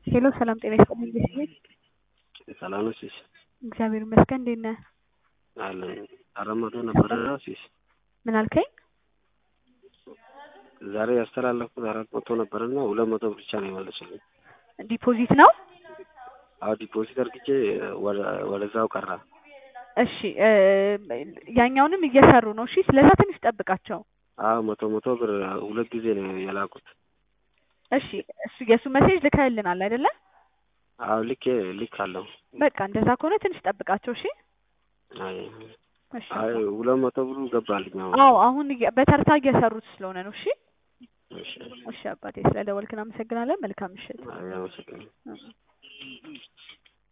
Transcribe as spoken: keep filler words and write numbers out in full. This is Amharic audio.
ሄሎ ሰላም ጤና ይስጥልኝ ቤተሰብ ሰላም ነሽ? እግዚአብሔር ይመስገን እንዴት ነህ? አለን አራት መቶ ነበር እራስሽ ምን አልከኝ? ዛሬ ያስተላለፍኩት አራት መቶ ነበርና ሁለት መቶ ብቻ ነው የመለሱልኝ። ዲፖዚት ነው? አዎ ዲፖዚት አድርጌ ወደዛው ቀራ። እሺ ያኛውንም እየሰሩ ነው። እሺ ስለዛ ትንሽ ጠብቃቸው። አዎ መቶ መቶ ብር ሁለት ጊዜ ነው የላኩት። እሺ እሱ የሱ ሜሴጅ ልከህልናል አይደለ? አዎ ልኬ ልካለሁ። በቃ እንደዛ ከሆነ ትንሽ ጠብቃቸው። እሺ አይ እሺ አይ ሁለት መቶ ብሩ ገባልኝ አሁን። አዎ አሁን በተርታ እየሰሩት ስለሆነ ነው። እሺ እሺ እሺ አባቴ ስለደወልክና አመሰግናለን። መልካም ምሽት። አይ አመሰግናለሁ።